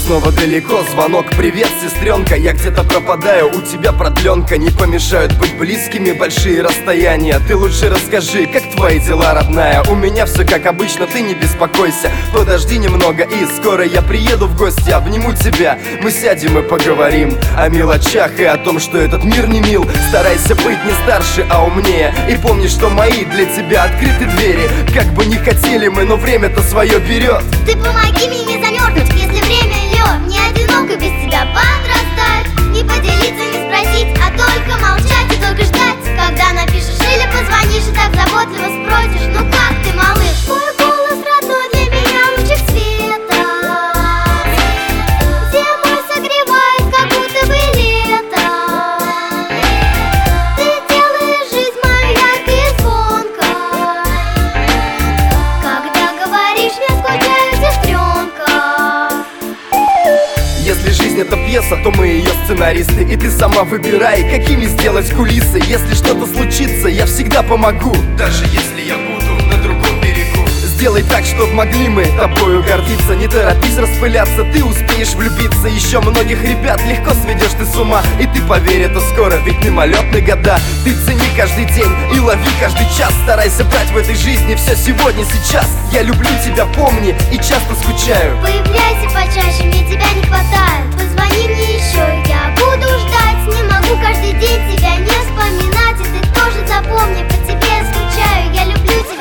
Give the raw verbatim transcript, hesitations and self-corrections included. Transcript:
снова далеко, звонок: привет, сестренка, я где-то пропадаю, у тебя продленка. Не помешают быть близкими большие расстояния. Ты лучше расскажи, как твои дела, родная? У меня все как обычно, ты не беспокойся. Подожди немного, и скоро я приеду в гости. Обниму тебя, мы сядем и поговорим о мелочах и о том, что этот мир не мил. Старайся быть не старше, а умнее. И помни, что мои для тебя открыты двери. Как бы не хотели мы, но время-то свое берет. Ты помоги мне не замерзнуть, если время льет. Мне одиноко без тебя подрастать. Не поделиться, не спросить, а только молчать и только ждать, когда напишешь или позвонишь и так заботливо спросишь: ну как ты, малыш? Твой голос родной для меня лучик света. Зимой согревает, как будто бы лето. Ты делаешь жизнь мою яркой и звонкой. Когда говоришь, я скучаю, сестренка. Если жизнь это пьеса, то мы ее сценаристы. И ты сама выбирай, какими сделать кулисы. Если что-то случится, я всегда помогу, даже если я буду на другом берегу. Сделай так, чтоб могли мы тобою гордиться. Не торопись распыляться, ты успеешь влюбиться. Еще многих ребят легко сведешь ты с ума. И ты поверь, это скоро, ведь мимолетны года. Ты цени каждый день и лови каждый час. Старайся брать в этой жизни все сегодня, сейчас. Я люблю тебя, помни, и часто скучаю. Появляйся почаще, мне тебя не хватает. Позвони мне еще, я буду ждать. Не могу каждый день тебя не вспоминать. И ты тоже запомни, по тебе скучаю. Я люблю тебя.